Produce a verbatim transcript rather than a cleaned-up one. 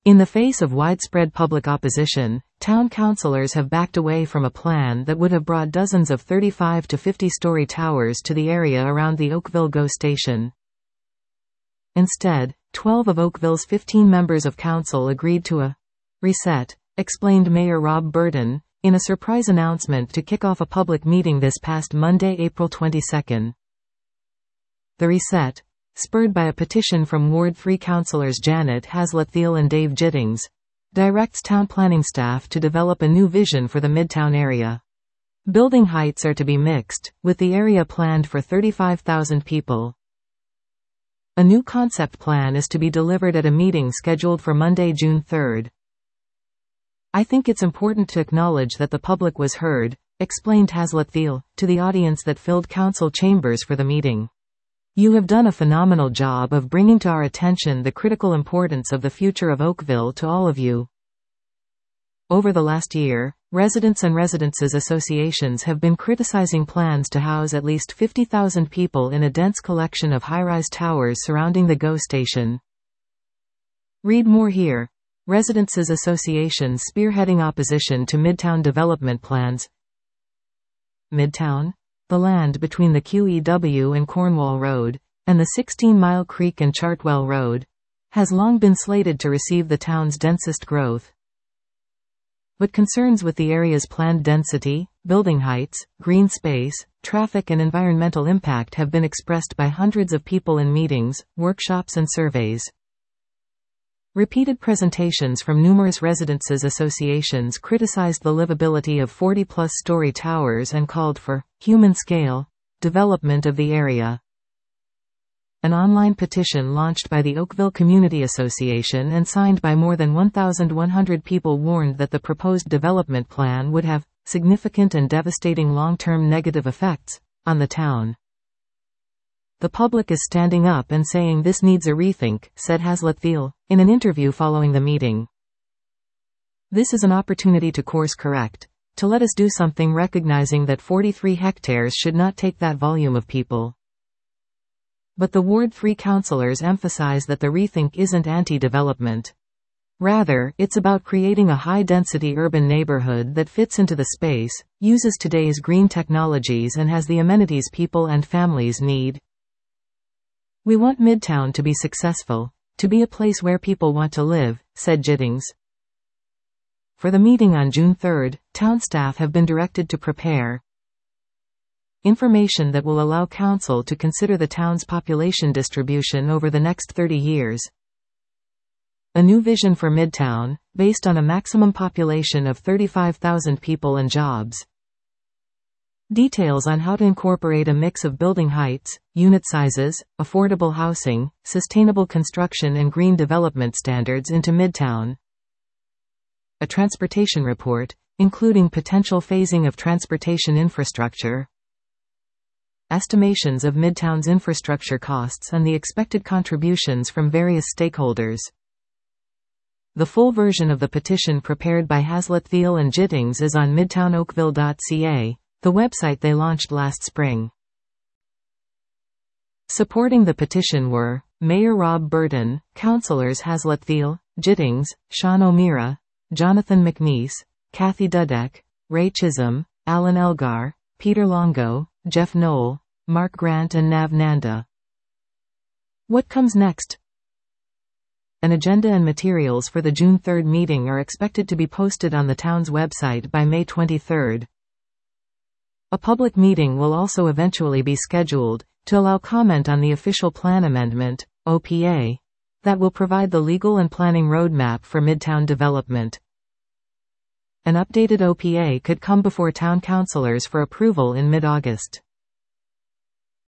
In the face of widespread public opposition, town councillors have backed away from a plan that would have brought dozens of thirty-five to fifty-story towers to the area around the Oakville GO station. Instead, twelve of Oakville's fifteen members of council agreed to a reset, explained Mayor Rob Burton, in a surprise announcement to kick off a public meeting this past Monday, April twenty-second. The reset, spurred by a petition from Ward three councillors Janet Haslett-Thiel and Dave Giddings, directs town planning staff to develop a new vision for the Midtown area. Building heights are to be mixed, with the area planned for thirty-five thousand people. A new concept plan is to be delivered at a meeting scheduled for Monday, June third. I think it's important to acknowledge that the public was heard, explained Haslett-Thiel, to the audience that filled council chambers for the meeting. You have done a phenomenal job of bringing to our attention the critical importance of the future of Oakville to all of you. Over the last year, residents and residences associations have been criticizing plans to house at least fifty thousand people in a dense collection of high-rise towers surrounding the GO station. Read more here. Residences associations spearheading opposition to Midtown development plans. Midtown, the land between the Q E W and Cornwall Road, and the sixteen mile Creek and Chartwell Road, has long been slated to receive the town's densest growth. But concerns with the area's planned density, building heights, green space, traffic and environmental impact have been expressed by hundreds of people in meetings, workshops and surveys. Repeated presentations from numerous residences associations criticized the livability of forty-plus story towers and called for human-scale development of the area. An online petition launched by the Oakville Community Association and signed by more than one thousand one hundred people warned that the proposed development plan would have significant and devastating long-term negative effects on the town. The public is standing up and saying this needs a rethink, said Haslett-Thiel, in an interview following the meeting. This is an opportunity to course correct, to let us do something, recognizing that forty-three hectares should not take that volume of people. But the Ward three councillors emphasize that the rethink isn't anti-development. Rather, it's about creating a high-density urban neighborhood that fits into the space, uses today's green technologies and has the amenities people and families need. We want Midtown to be successful, to be a place where people want to live, said Giddings. For the meeting on June third, town staff have been directed to prepare information that will allow council to consider the town's population distribution over the next thirty years. A new vision for Midtown, based on a maximum population of thirty-five thousand people and jobs. Details on how to incorporate a mix of building heights, unit sizes, affordable housing, sustainable construction and green development standards into Midtown. A transportation report, including potential phasing of transportation infrastructure. Estimations of Midtown's infrastructure costs and the expected contributions from various stakeholders. The full version of the petition prepared by Haslett-Thiel and Giddings is on midtown oakville dot c a, the website they launched last spring. Supporting the petition were Mayor Rob Burton, Councillors Haslett-Thiel, Giddings, Sean O'Meara, Jonathan McNeese, Kathy Dudek, Ray Chisholm, Alan Elgar, Peter Longo, Jeff Knoll, Mark Grant and Nav Nanda. What comes next? An agenda and materials for the June third meeting are expected to be posted on the town's website by May twenty-third. A public meeting will also eventually be scheduled to allow comment on the official plan amendment, O P A, that will provide the legal and planning roadmap for Midtown development. An updated O P A could come before town councillors for approval in mid-August.